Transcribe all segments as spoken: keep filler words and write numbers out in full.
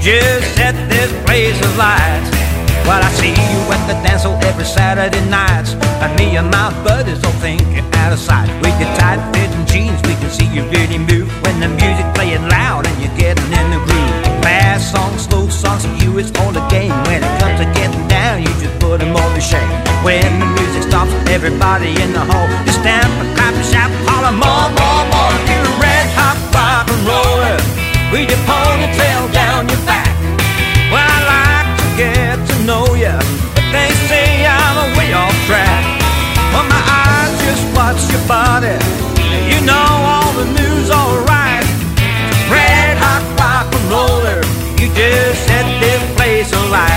just set this place alight. Well, I see you at the dance hall every Saturday night, and me and my buddies all think you're out of sight. With your tight-fitting jeans, we can see you really move when the music playing loud and you're getting in the groove. Fast songs, slow songs, for you it's all a game. When it comes to getting down, you just put them all to shame. When the music stops, everybody in the hall just stand up, clap and shout, holler more, more, more. You're a red hot rock and roller with your ponytail down your back. Well, I like to get to know ya, but they say I'm a way off track. Well, my eyes just watch your body, you know all the news alright. Red hot rock and roller, you just set this place alight.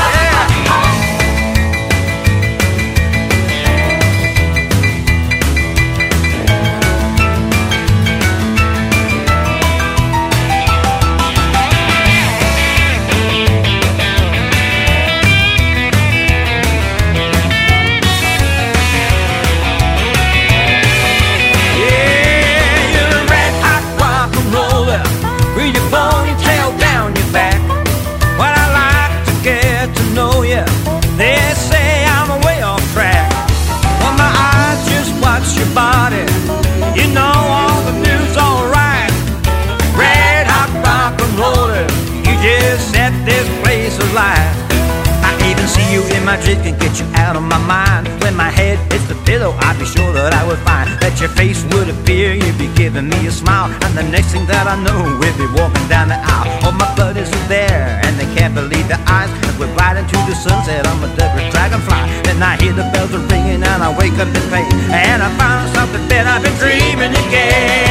I even see you in my dreams, can get you out of my mind. When my head hits the pillow, I'd be sure that I would find that your face would appear, you'd be giving me a smile, and the next thing that I know, we'll be walking down the aisle. All my buddies are there, and they can't believe their eyes, as we're riding to the sunset on my Douglas Dragonfly. Then I hear the bells are ringing, and I wake up in pain, and I find something that I've been dreaming again.